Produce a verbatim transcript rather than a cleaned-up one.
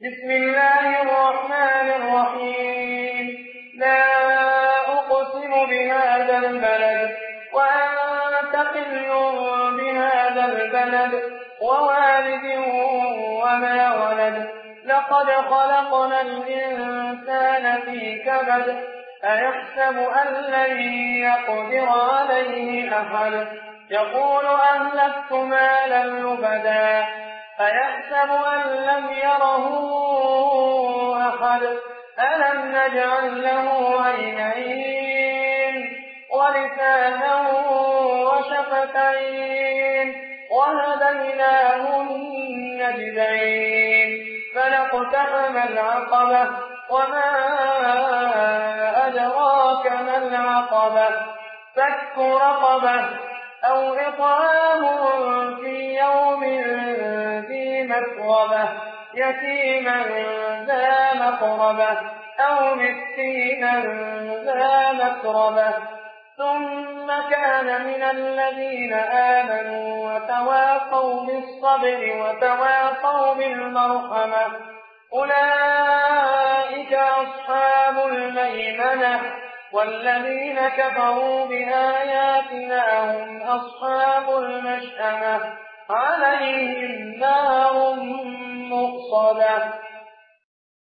بسم الله الرحمن الرحيم. لا أقسم بهذا البلد وأنت حل بهذا البلد ووالد وما ولد. لقد خلقنا الإنسان في كبد. أيحسب أن لن يقدر عليه أحد. يقول أهلكت مالا لبدا. أيحسب أن لم يره أحد. ألم نجعل له عينين ولسانا وشفتين وهديناه النجدين فلاقتحم العقبة وما أدراك ما العقبة. فك رقبة أو إطعام في يوم ذي مسغبة يتيما ذا مقربة أو مسكينا ذا متربة ثم كان من الذين آمنوا وتواصوا بالصبر وتواصوا بالمرحمة أولئك أصحاب الميمنة. والذين كفروا بآياتنا هم أصحاب المشأمة عليهم نار مؤصدة.